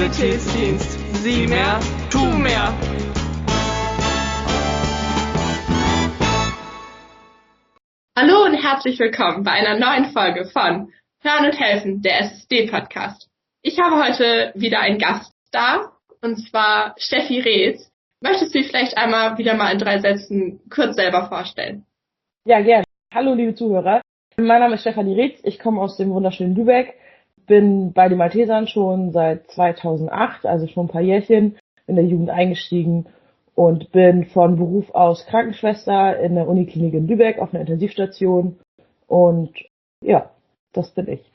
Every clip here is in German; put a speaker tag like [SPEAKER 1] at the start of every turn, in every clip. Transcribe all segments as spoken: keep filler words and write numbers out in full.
[SPEAKER 1] Sanitätsdienst. Sieh mehr, tu mehr. Hallo und herzlich willkommen bei einer neuen Folge von Hören und Helfen, der S S D-Podcast. Ich habe heute wieder einen Gast da, und zwar Steffi Reetz. Möchtest du dich vielleicht einmal wieder mal in drei Sätzen kurz selber vorstellen?
[SPEAKER 2] Ja, gerne. Hallo, liebe Zuhörer. Mein Name ist Stefanie Reetz. Ich komme aus dem wunderschönen Lübeck. Bin bei den Maltesern schon seit zweitausendacht, also schon ein paar Jährchen, in der Jugend eingestiegen und bin von Beruf aus Krankenschwester in der Uniklinik in Lübeck auf einer Intensivstation. Und ja, das bin ich.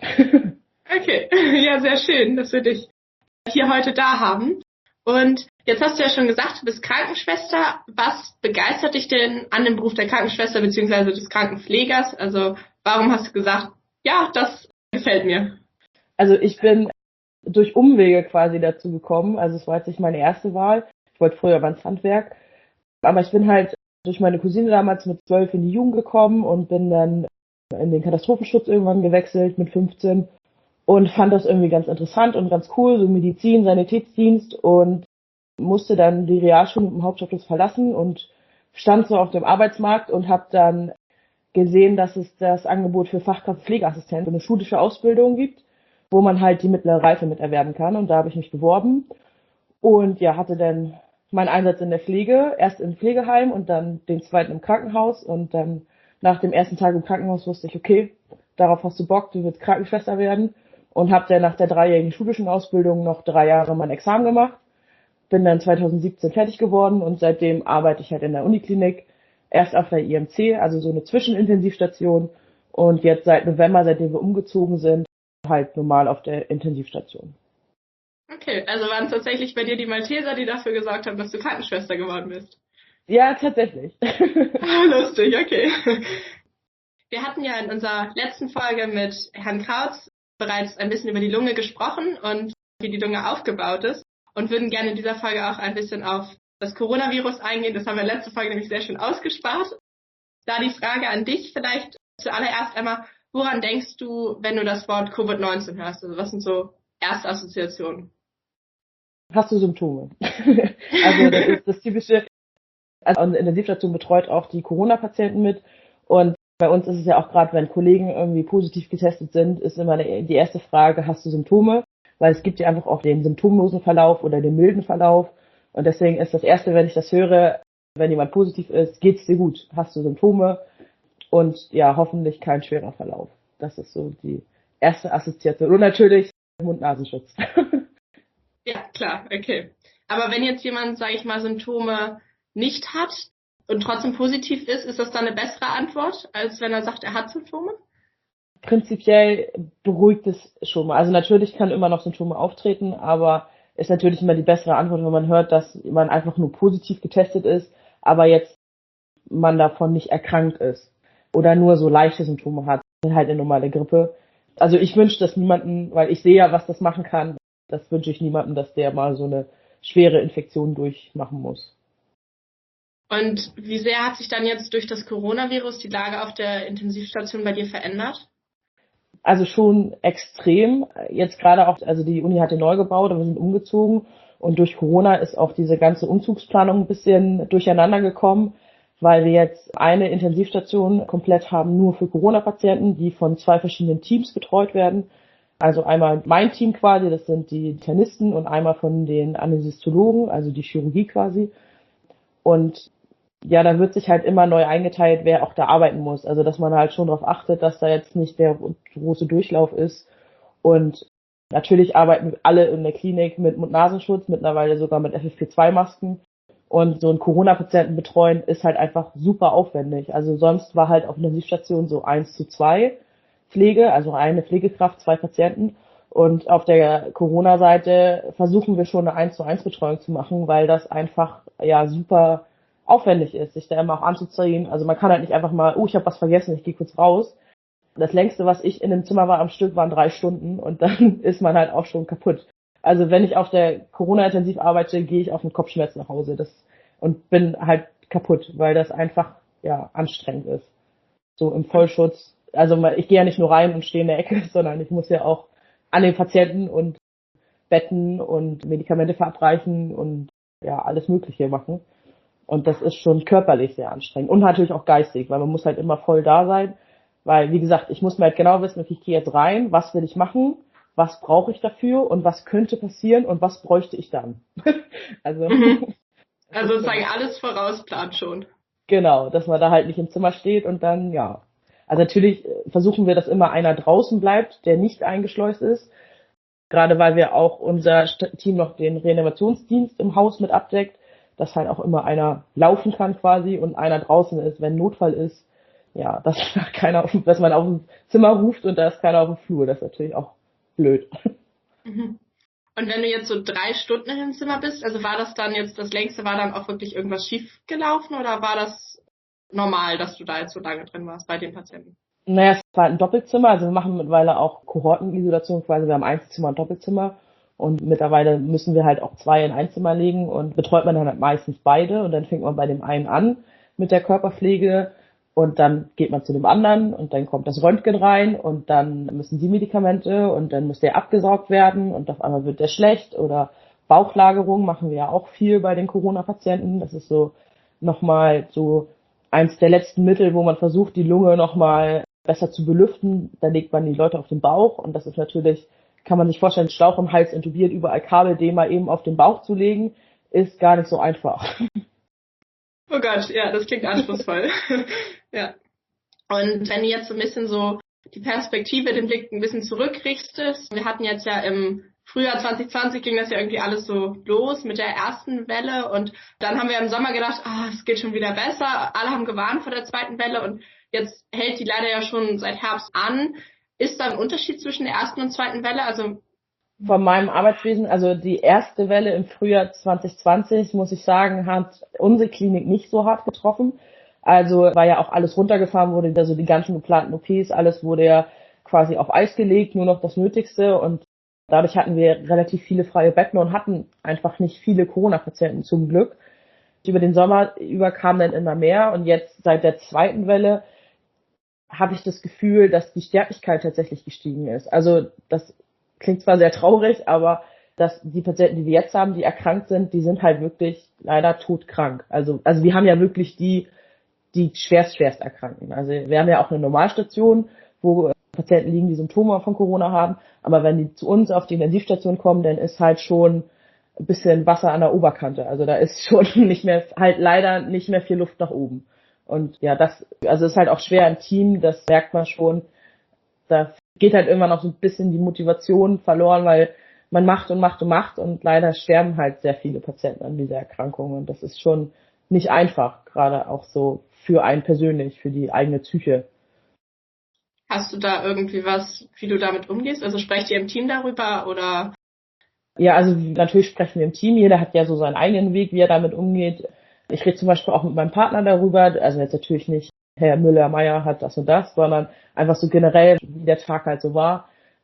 [SPEAKER 1] Okay, ja, sehr schön, dass wir dich hier heute da haben. Und jetzt hast du ja schon gesagt, du bist Krankenschwester. Was begeistert dich denn an dem Beruf der Krankenschwester bzw. des Krankenpflegers? Also warum hast du gesagt, ja, das gefällt mir?
[SPEAKER 2] Also ich bin durch Umwege quasi dazu gekommen. Also es war jetzt nicht meine erste Wahl. Ich wollte früher mal ins Handwerk. Aber ich bin halt durch meine Cousine damals mit zwölf in die Jugend gekommen und bin dann in den Katastrophenschutz irgendwann gewechselt mit fünfzehn und fand das irgendwie ganz interessant und ganz cool, so Medizin, Sanitätsdienst, und musste dann die Realschule im Hauptschulabschluss verlassen und stand so auf dem Arbeitsmarkt und habe dann gesehen, dass es das Angebot für Fachkraft Pflegeassistent, eine schulische Ausbildung gibt, wo man halt die mittlere Reife mit erwerben kann, und da habe ich mich beworben und ja, hatte dann meinen Einsatz in der Pflege, erst im Pflegeheim und dann den zweiten im Krankenhaus, und dann nach dem ersten Tag im Krankenhaus wusste ich, okay, darauf hast du Bock, du willst Krankenschwester werden, und habe dann nach der dreijährigen schulischen Ausbildung noch drei Jahre mein Examen gemacht, bin dann zweitausendsiebzehn fertig geworden und seitdem arbeite ich halt in der Uniklinik, erst auf der I M C, also so eine Zwischenintensivstation, und jetzt seit November, seitdem wir umgezogen sind, halt normal auf der Intensivstation.
[SPEAKER 1] Okay, also waren es tatsächlich bei dir die Malteser, die dafür gesorgt haben, dass du Krankenschwester geworden bist?
[SPEAKER 2] Ja, tatsächlich.
[SPEAKER 1] Lustig, okay. Wir hatten ja in unserer letzten Folge mit Herrn Krautz bereits ein bisschen über die Lunge gesprochen und wie die Lunge aufgebaut ist und würden gerne in dieser Folge auch ein bisschen auf das Coronavirus eingehen. Das haben wir in der letzten Folge nämlich sehr schön ausgespart. Da die Frage an dich vielleicht zuallererst einmal, woran denkst du, wenn du das Wort Covid neunzehn hörst? Also was sind so erste Assoziationen?
[SPEAKER 2] Hast du Symptome? Also das ist das typische, also in der Intensivstation betreut auch die Corona-Patienten mit, und bei uns ist es ja auch gerade, wenn Kollegen irgendwie positiv getestet sind, ist immer die erste Frage, hast du Symptome? Weil es gibt ja einfach auch den symptomlosen Verlauf oder den milden Verlauf, und deswegen ist das Erste, wenn ich das höre, wenn jemand positiv ist, geht's dir gut? Hast du Symptome? Und ja, hoffentlich kein schwerer Verlauf. Das ist so die erste Assoziation. Und natürlich Mund-Nasenschutz.
[SPEAKER 1] Ja, klar, okay. Aber wenn jetzt jemand, sage ich mal, Symptome nicht hat und trotzdem positiv ist, ist das dann eine bessere Antwort, als wenn er sagt, er hat Symptome?
[SPEAKER 2] Prinzipiell beruhigt es schon mal. Also natürlich kann immer noch Symptome auftreten, aber ist natürlich immer die bessere Antwort, wenn man hört, dass man einfach nur positiv getestet ist, aber jetzt man davon nicht erkrankt ist oder nur so leichte Symptome hat, halt eine normale Grippe. Also ich wünsche das niemandem, weil ich sehe ja, was das machen kann. Das wünsche ich niemandem, dass der mal so eine schwere Infektion durchmachen muss.
[SPEAKER 1] Und wie sehr hat sich dann jetzt durch das Coronavirus die Lage auf der Intensivstation bei dir verändert?
[SPEAKER 2] Also schon extrem. Jetzt gerade auch, also die Uni hatte neu gebaut, aber wir sind umgezogen, und durch Corona ist auch diese ganze Umzugsplanung ein bisschen durcheinander gekommen, weil wir jetzt eine Intensivstation komplett haben nur für Corona-Patienten, die von zwei verschiedenen Teams betreut werden. Also einmal mein Team quasi, das sind die Internisten, und einmal von den Anästhesiologen, also die Chirurgie quasi. Und ja, da wird sich halt immer neu eingeteilt, wer auch da arbeiten muss. Also dass man halt schon darauf achtet, dass da jetzt nicht der große Durchlauf ist. Und natürlich arbeiten alle in der Klinik mit Mund-Nasenschutz, mittlerweile sogar mit F F P zwei Masken. Und so einen Corona-Patienten betreuen ist halt einfach super aufwendig. Also sonst war halt auf einer Intensivstation so eins zu zwei Pflege, also eine Pflegekraft, zwei Patienten. Und auf der Corona-Seite versuchen wir schon eine eins zu eins Betreuung zu machen, weil das einfach ja super aufwendig ist, sich da immer auch anzuziehen. Also man kann halt nicht einfach mal, oh, ich habe was vergessen, ich gehe kurz raus. Das längste, was ich in dem Zimmer war am Stück, waren drei Stunden, und dann ist man halt auch schon kaputt. Also wenn ich auf der Corona-Intensiv arbeite, gehe ich auf den Kopfschmerz nach Hause das, und bin halt kaputt, weil das einfach ja anstrengend ist. So im Vollschutz. Also ich gehe ja nicht nur rein und stehe in der Ecke, sondern ich muss ja auch an den Patienten und Betten und Medikamente verabreichen und ja, alles Mögliche machen. Und das ist schon körperlich sehr anstrengend und natürlich auch geistig, weil man muss halt immer voll da sein, weil, wie gesagt, ich muss mir halt genau wissen, okay, ich gehe jetzt rein, was will ich machen, was brauche ich dafür und was könnte passieren und was bräuchte ich dann. also,
[SPEAKER 1] Mhm. Also sozusagen alles vorausplant schon.
[SPEAKER 2] Genau, dass man da halt nicht im Zimmer steht und dann, ja. Also natürlich versuchen wir, dass immer einer draußen bleibt, der nicht eingeschleust ist. Gerade weil wir auch unser Team noch den Reanimationsdienst im Haus mit abdeckt, dass halt auch immer einer laufen kann quasi und einer draußen ist, wenn Notfall ist. Ja, dass keiner auf, dass man auf dem Zimmer ruft und da ist keiner auf dem Flur. Das ist natürlich auch blöd.
[SPEAKER 1] Mhm. Und wenn du jetzt so drei Stunden in dem Zimmer bist, also war das dann jetzt, das längste war dann auch wirklich irgendwas schief gelaufen oder war das normal, dass du da jetzt so lange drin warst bei den Patienten?
[SPEAKER 2] Naja, es war ein Doppelzimmer, also wir machen mittlerweile auch Kohortenisolation quasi, wir haben Einzelzimmer und Doppelzimmer und mittlerweile müssen wir halt auch zwei in ein Zimmer legen und betreut man dann halt meistens beide und dann fängt man bei dem einen an mit der Körperpflege und dann geht man zu dem anderen und dann kommt das Röntgen rein und dann müssen die Medikamente und dann muss der abgesaugt werden und auf einmal wird der schlecht oder Bauchlagerung machen wir ja auch viel bei den Corona-Patienten, das ist so nochmal so eins der letzten Mittel, wo man versucht, die Lunge nochmal besser zu belüften. Da legt man die Leute auf den Bauch und das ist natürlich, kann man sich vorstellen, Schlauch im Hals intubiert, überall Kabel, den mal eben auf den Bauch zu legen, ist gar nicht so einfach.
[SPEAKER 1] Oh Gott, ja, das klingt anspruchsvoll. Ja. Und wenn du jetzt so ein bisschen so die Perspektive, den Blick ein bisschen zurückrichtest, wir hatten jetzt ja im Frühjahr zwanzig zwanzig ging das ja irgendwie alles so los mit der ersten Welle und dann haben wir im Sommer gedacht, ah, es geht schon wieder besser. Alle haben gewarnt vor der zweiten Welle und jetzt hält die leider ja schon seit Herbst an. Ist da ein Unterschied zwischen der ersten und zweiten Welle? Also
[SPEAKER 2] Von meinem Arbeitswesen, also die erste Welle im Frühjahr zwanzig zwanzig, muss ich sagen, hat unsere Klinik nicht so hart getroffen. Also weil ja auch alles runtergefahren wurde, also die ganzen geplanten O Ps, alles wurde ja quasi auf Eis gelegt, nur noch das Nötigste und dadurch hatten wir relativ viele freie Betten und hatten einfach nicht viele Corona-Patienten zum Glück. Über den Sommer über kamen dann immer mehr und jetzt seit der zweiten Welle habe ich das Gefühl, dass die Sterblichkeit tatsächlich gestiegen ist. Also das klingt zwar sehr traurig, aber dass die Patienten, die wir jetzt haben, die erkrankt sind, die sind halt wirklich leider todkrank. Also also wir haben ja wirklich die die schwerst schwerst erkranken. Also wir haben ja auch eine Normalstation, wo Patienten liegen, die Symptome von Corona haben, aber wenn die zu uns auf die Intensivstation kommen, dann ist halt schon ein bisschen Wasser an der Oberkante. Also da ist schon nicht mehr, halt leider nicht mehr viel Luft nach oben. Und ja, das, also ist halt auch schwer im Team, das merkt man schon. Da geht halt irgendwann auch so ein bisschen die Motivation verloren, weil man macht und macht und macht und leider sterben halt sehr viele Patienten an dieser Erkrankung und das ist schon nicht einfach, gerade auch so für einen persönlich, für die eigene Psyche.
[SPEAKER 1] hast du da irgendwie was, wie du damit umgehst? Also sprecht ihr im Team darüber oder?
[SPEAKER 2] Ja, also natürlich sprechen wir im Team, jeder hat ja so seinen eigenen Weg, wie er damit umgeht. Ich rede zum Beispiel auch mit meinem Partner darüber, also jetzt natürlich nicht, Herr Müller-Meyer hat das und das, sondern einfach so generell, wie der Tag halt so war.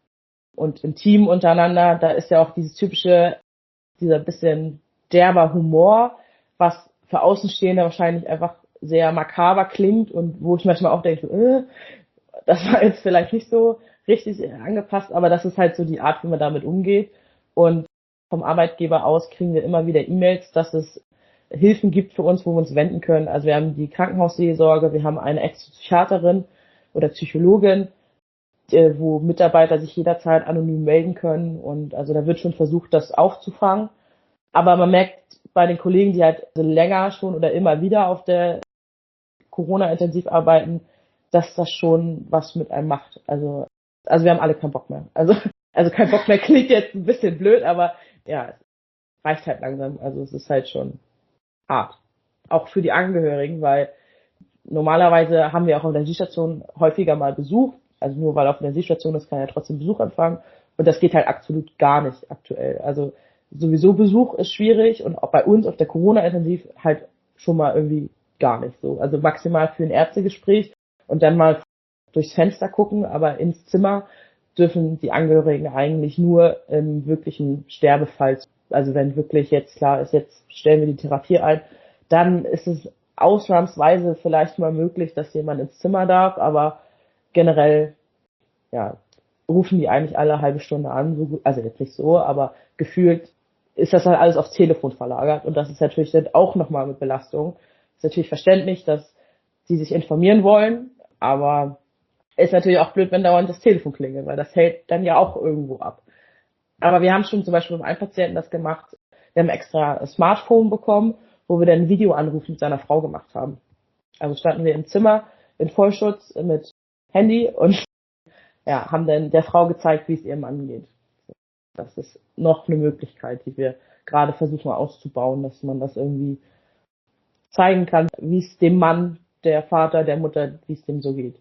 [SPEAKER 2] Und im Team untereinander, da ist ja auch dieses typische, dieser bisschen derber Humor, was für Außenstehende wahrscheinlich einfach sehr makaber klingt und wo ich manchmal auch denke, äh, das war jetzt vielleicht nicht so richtig angepasst, aber das ist halt so die Art, wie man damit umgeht. Und vom Arbeitgeber aus kriegen wir immer wieder E-Mails, dass es Hilfen gibt für uns, wo wir uns wenden können. Also wir haben die Krankenhausseelsorge, wir haben eine Ex-Psychiaterin oder Psychologin, wo Mitarbeiter sich jederzeit anonym melden können. Und also da wird schon versucht, das aufzufangen. Aber man merkt bei den Kollegen, die halt länger schon oder immer wieder auf der Corona-intensiv arbeiten, dass das schon was mit einem macht. Also, also wir haben alle keinen Bock mehr. Also, also kein Bock mehr klingt jetzt ein bisschen blöd, aber ja, es reicht halt langsam. Also es ist halt schon hart. Auch für die Angehörigen, weil normalerweise haben wir auch auf der Intensivstation häufiger mal Besuch. Also nur weil auf der Intensivstation ist, kann ja trotzdem Besuch empfangen. Und das geht halt absolut gar nicht aktuell. Also sowieso Besuch ist schwierig und auch bei uns auf der Corona-Intensiv halt schon mal irgendwie gar nicht so. Also maximal für ein Ärztegespräch und dann mal durchs Fenster gucken, aber ins Zimmer dürfen die Angehörigen eigentlich nur im wirklichen Sterbefall, also wenn wirklich jetzt klar ist, jetzt stellen wir die Therapie ein, dann ist es ausnahmsweise vielleicht mal möglich, dass jemand ins Zimmer darf, aber generell, ja, rufen die eigentlich alle halbe Stunde an, so gut, also jetzt nicht so, aber gefühlt ist das halt alles aufs Telefon verlagert und das ist natürlich dann auch nochmal mit Belastung. Ist natürlich verständlich, dass sie sich informieren wollen, aber ist natürlich auch blöd, wenn dauernd das Telefon klingelt, weil das hält dann ja auch irgendwo ab. Aber wir haben schon zum Beispiel mit einem Patienten das gemacht, wir haben extra ein Smartphone bekommen, wo wir dann einen Videoanruf mit seiner Frau gemacht haben. Also standen wir im Zimmer in Vollschutz mit Handy und ja, haben dann der Frau gezeigt, wie es ihrem Mann geht. Das ist noch eine Möglichkeit, die wir gerade versuchen auszubauen, dass man das irgendwie zeigen kann, wie es dem Mann, der Vater, der Mutter, wie es dem so geht.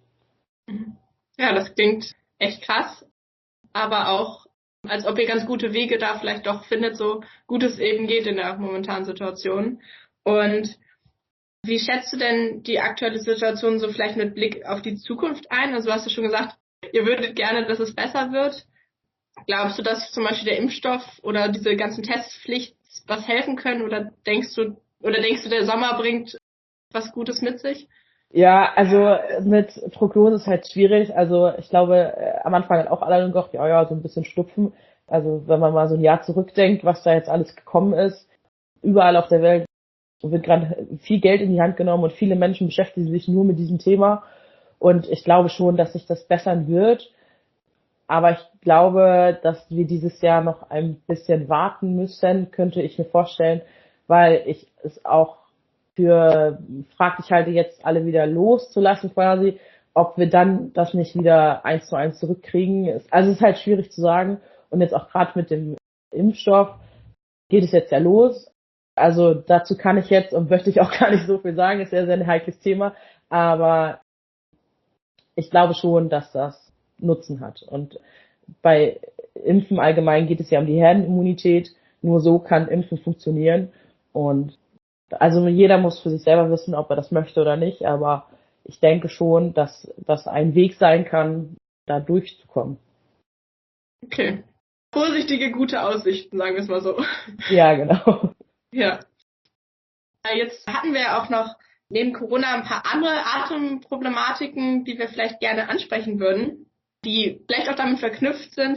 [SPEAKER 1] Ja, das klingt echt krass, aber auch, als ob ihr ganz gute Wege da vielleicht doch findet, so gut es eben geht in der momentanen Situation. Und wie schätzt du denn die aktuelle Situation so vielleicht mit Blick auf die Zukunft ein? Also du hast ja schon gesagt, ihr würdet gerne, dass es besser wird. Glaubst du, dass zum Beispiel der Impfstoff oder diese ganzen Testpflichten was helfen können? Oder denkst du, oder denkst du, der Sommer bringt was Gutes mit sich?
[SPEAKER 2] Ja, also mit Prognose ist halt schwierig. Also ich glaube, am Anfang hat auch alle gedacht, ja, ja, so ein bisschen Schnupfen. Also wenn man mal so ein Jahr zurückdenkt, was da jetzt alles gekommen ist, überall auf der Welt wird gerade viel Geld in die Hand genommen und viele Menschen beschäftigen sich nur mit diesem Thema. Und ich glaube schon, dass sich das bessern wird. Aber ich glaube, dass wir dieses Jahr noch ein bisschen warten müssen, könnte ich mir vorstellen, weil ich es auch für fraglich halte, jetzt alle wieder loszulassen quasi, ob wir dann das nicht wieder eins zu eins zurückkriegen. Also es ist halt schwierig zu sagen. Und jetzt auch gerade mit dem Impfstoff geht es jetzt ja los. Also dazu kann ich jetzt und möchte ich auch gar nicht so viel sagen, ist ja sehr ein heikles Thema. Aber ich glaube schon, dass das Nutzen hat. Und bei Impfen allgemein geht es ja um die Herdenimmunität. Nur so kann Impfen funktionieren. Und also jeder muss für sich selber wissen, ob er das möchte oder nicht. Aber ich denke schon, dass das ein Weg sein kann, da durchzukommen.
[SPEAKER 1] Okay. Vorsichtige, gute Aussichten, sagen wir es mal so.
[SPEAKER 2] Ja, genau.
[SPEAKER 1] Ja. Jetzt hatten wir auch noch neben Corona ein paar andere Atemproblematiken, die wir vielleicht gerne ansprechen würden, die vielleicht auch damit verknüpft sind.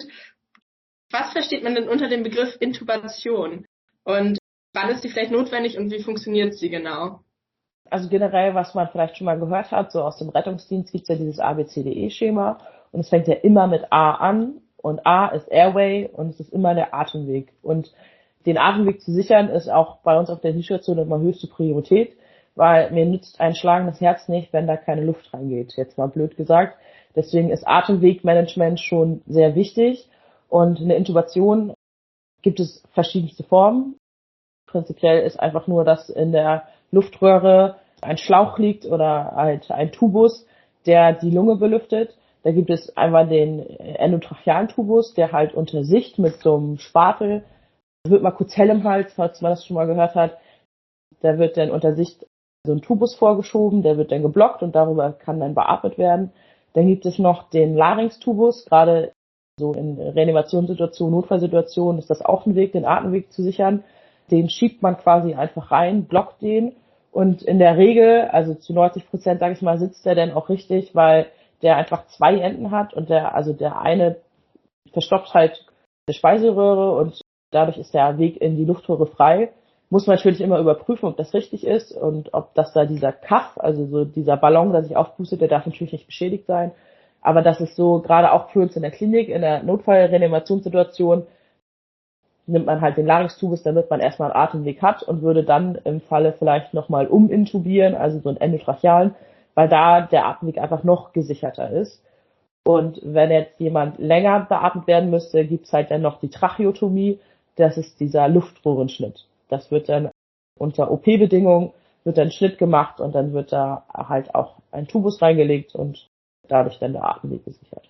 [SPEAKER 1] Was versteht man denn unter dem Begriff Intubation? Und wann ist die vielleicht notwendig und wie funktioniert sie genau?
[SPEAKER 2] Also generell, was man vielleicht schon mal gehört hat, so aus dem Rettungsdienst gibt es ja dieses A B C D E-Schema und es fängt ja immer mit A an und A ist Airway und es ist immer der Atemweg. Und den Atemweg zu sichern ist auch bei uns auf der Intensivstation immer höchste Priorität, weil mir nützt ein schlagendes Herz nicht, wenn da keine Luft reingeht, jetzt mal blöd gesagt. Deswegen ist Atemwegmanagement schon sehr wichtig und eine Intubation gibt es verschiedenste Formen. Prinzipiell ist einfach nur, dass in der Luftröhre ein Schlauch liegt oder halt ein Tubus, der die Lunge belüftet. Da gibt es einmal den endotrachealen Tubus, der halt unter Sicht mit so einem Spatel, da wird mal kurz hell im Hals, falls man das schon mal gehört hat, da wird dann unter Sicht so ein Tubus vorgeschoben, der wird dann geblockt und darüber kann dann beatmet werden. Dann gibt es noch den Larynx-Tubus, gerade so in Reanimationssituationen, Notfallsituationen ist das auch ein Weg, den Atemweg zu sichern. Den schiebt man quasi einfach rein, blockt den und in der Regel, also zu neunzig Prozent, sage ich mal, sitzt der dann auch richtig, weil der einfach zwei Enden hat und der, also der eine verstopft halt die Speiseröhre und dadurch ist der Weg in die Luftröhre frei. Muss man natürlich immer überprüfen, ob das richtig ist und ob das da dieser Kaff, also so dieser Ballon, der sich aufpustet, der darf natürlich nicht beschädigt sein. Aber das ist so, gerade auch für uns in der Klinik, in der Notfallreanimationssituation, nimmt man halt den Larynx-Tubus, damit man erstmal einen Atemweg hat und würde dann im Falle vielleicht nochmal umintubieren, also so einen endotrachealen, weil da der Atemweg einfach noch gesicherter ist. Und wenn jetzt jemand länger beatmet werden müsste, gibt's halt dann noch die Tracheotomie, das ist dieser Luftröhrenschnitt. Das wird dann unter O P-Bedingungen, wird dann Schnitt gemacht und dann wird da halt auch ein Tubus reingelegt und dadurch dann der Atemweg gesichert.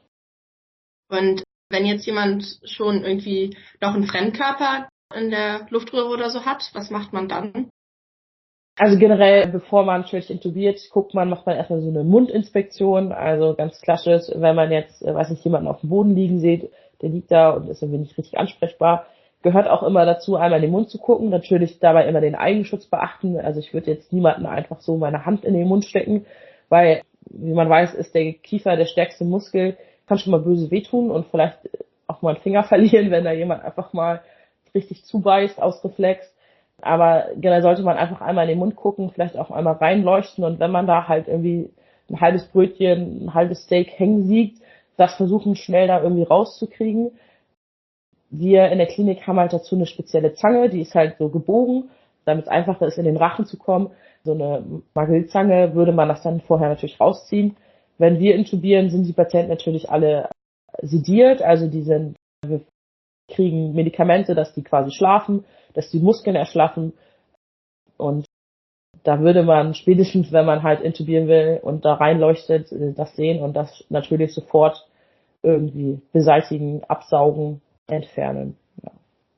[SPEAKER 1] Und wenn jetzt jemand schon irgendwie noch einen Fremdkörper in der Luftröhre oder so hat, was macht man dann?
[SPEAKER 2] Also generell, bevor man schwierig intubiert, guckt man, macht man erstmal so eine Mundinspektion, also ganz klassisch, wenn man jetzt, weiß nicht, jemanden auf dem Boden liegen sieht, der liegt da und ist irgendwie nicht richtig ansprechbar, gehört auch immer dazu, einmal in den Mund zu gucken, natürlich dabei immer den Eigenschutz beachten, also ich würde jetzt niemanden einfach so meine Hand in den Mund stecken, weil, wie man weiß, ist der Kiefer der stärkste Muskel, kann schon mal böse wehtun und vielleicht auch mal einen Finger verlieren, wenn da jemand einfach mal richtig zubeißt aus Reflex. Aber generell sollte man einfach einmal in den Mund gucken, vielleicht auch einmal reinleuchten und wenn man da halt irgendwie ein halbes Brötchen, ein halbes Steak hängen sieht, das versuchen schnell da irgendwie rauszukriegen. Wir in der Klinik haben halt dazu eine spezielle Zange, die ist halt so gebogen, damit es einfacher ist, in den Rachen zu kommen. So eine Magelzange würde man das dann vorher natürlich rausziehen. Wenn wir intubieren, sind die Patienten natürlich alle sediert, also die sind, wir kriegen Medikamente, dass die quasi schlafen, dass die Muskeln erschlaffen und da würde man spätestens, wenn man halt intubieren will und da reinleuchtet, das sehen und das natürlich sofort irgendwie beseitigen, absaugen, entfernen. Ja.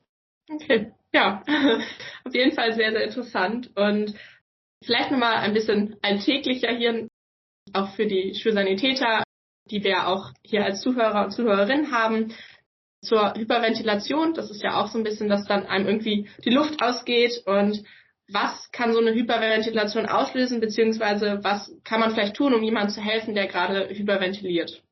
[SPEAKER 1] Okay, ja, auf jeden Fall sehr, sehr interessant und vielleicht nochmal ein bisschen alltäglicher hier, auch für die Schulsanitäter, die wir auch hier als Zuhörer und Zuhörerinnen haben, zur Hyperventilation. Das ist ja auch so ein bisschen, dass dann einem irgendwie die Luft ausgeht und was kann so eine Hyperventilation auslösen, beziehungsweise was kann man vielleicht tun, um jemandem zu helfen, der gerade hyperventiliert?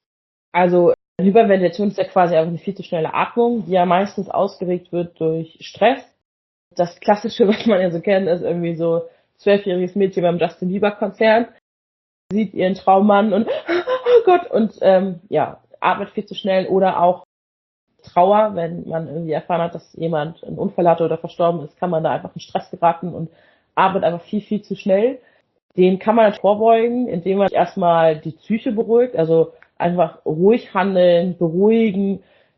[SPEAKER 2] Also Hyperventilation ist ja quasi einfach eine viel zu schnelle Atmung, die ja meistens ausgeregt wird durch Stress. Das Klassische, was man ja so kennt, ist irgendwie so zwölfjähriges Mädchen beim Justin Bieber Konzert, sieht ihren Traummann und oh Gott und ähm, ja, atmet viel zu schnell oder auch Trauer, wenn man irgendwie erfahren hat, dass jemand einen Unfall hatte oder verstorben ist, kann man da einfach in Stress geraten und atmet einfach viel, viel zu schnell. Den kann man vorbeugen, indem man erstmal die Psyche beruhigt, also einfach ruhig handeln, beruhigen,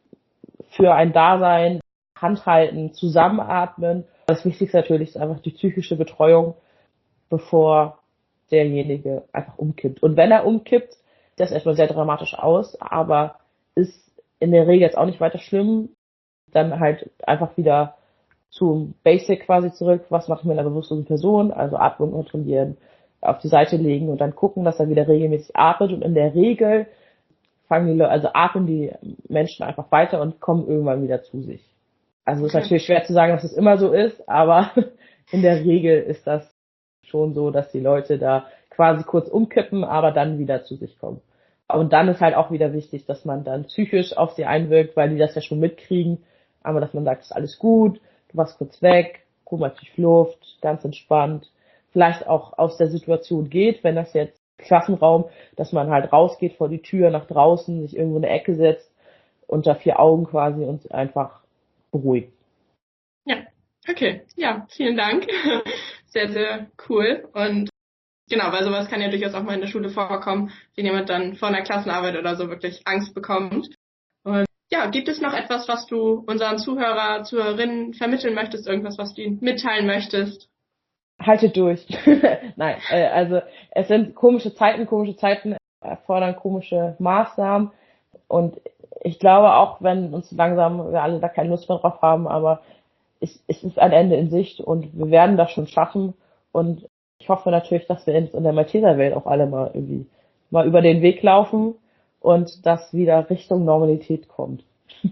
[SPEAKER 2] für ein Dasein, Hand halten, zusammenatmen. Das Wichtigste natürlich ist einfach die psychische Betreuung, bevor derjenige einfach umkippt. Und wenn er umkippt, sieht das erstmal sehr dramatisch aus, aber ist in der Regel jetzt auch nicht weiter schlimm. Dann halt einfach wieder zum Basic quasi zurück. Was mache ich mit einer bewusstlosen Person? Also Atmung kontrollieren, auf die Seite legen und dann gucken, dass er wieder regelmäßig atmet. Und in der Regel fangen die Leute, also atmen die Menschen einfach weiter und kommen irgendwann wieder zu sich. Also okay. Ist natürlich schwer zu sagen, dass es immer so ist, aber in der Regel ist das schon so, dass die Leute da quasi kurz umkippen, aber dann wieder zu sich kommen. Und dann ist halt auch wieder wichtig, dass man dann psychisch auf sie einwirkt, weil die das ja schon mitkriegen, aber dass man sagt, ist alles gut, du warst kurz weg, guck mal tief Luft, ganz entspannt, vielleicht auch aus der Situation geht, wenn das jetzt Klassenraum, dass man halt rausgeht vor die Tür nach draußen, sich irgendwo in eine Ecke setzt, unter vier Augen quasi und einfach beruhigt.
[SPEAKER 1] Ja, okay, ja, vielen Dank, sehr, sehr cool und genau, weil sowas kann ja durchaus auch mal in der Schule vorkommen, wenn jemand dann vor einer Klassenarbeit oder so wirklich Angst bekommt. Und ja, gibt es noch etwas, was du unseren Zuhörer, Zuhörerinnen vermitteln möchtest, irgendwas, was du ihnen mitteilen möchtest?
[SPEAKER 2] Haltet durch. Nein, äh, also es sind komische Zeiten, komische Zeiten erfordern komische Maßnahmen und ich glaube auch, wenn uns langsam wir alle da keine Lust mehr drauf haben, aber es, es ist ein Ende in Sicht und wir werden das schon schaffen und ich hoffe natürlich, dass wir in der Malteserwelt auch alle mal irgendwie mal über den Weg laufen und dass wieder Richtung Normalität kommt.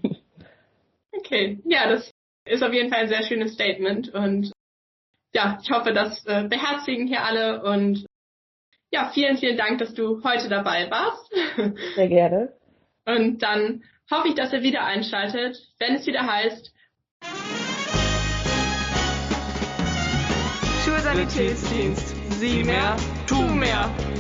[SPEAKER 1] Okay, ja, das ist auf jeden Fall ein sehr schönes Statement und ja, ich hoffe, das äh, beherzigen hier alle und ja, vielen, vielen Dank, dass du heute dabei warst.
[SPEAKER 2] Sehr gerne.
[SPEAKER 1] Und dann hoffe ich, dass ihr wieder einschaltet, wenn es wieder heißt
[SPEAKER 3] Schulsanitätsdienst. Sieh mehr, tu mehr.